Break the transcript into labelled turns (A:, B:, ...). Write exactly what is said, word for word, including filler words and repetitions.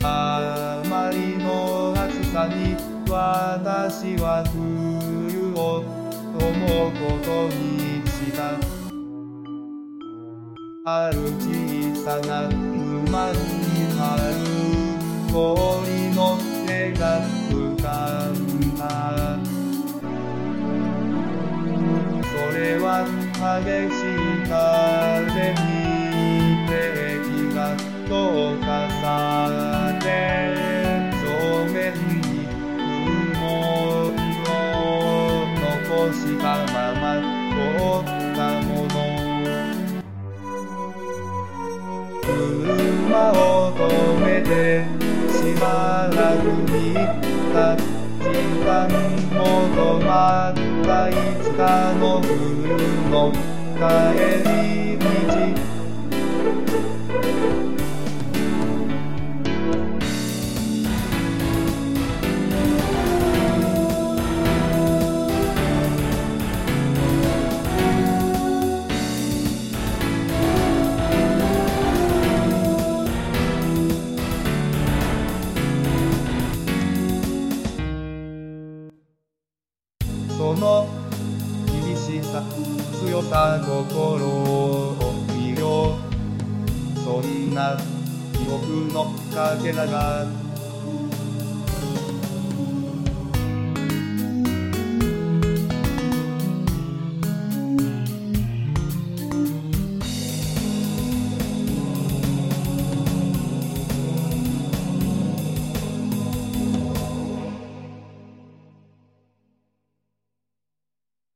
A: あまりの暑さに私は冬を思うことにした。ある小さな沼にある氷の手が浮かんだ。それは激しい風に敵がどかされ、正面に雲を残したまま凍ったもの。車を止めてしばらく見た。時間も止まったいつかの冬の帰り道。その厳しさ、強さ、心を見よう。そんな記憶のかけらが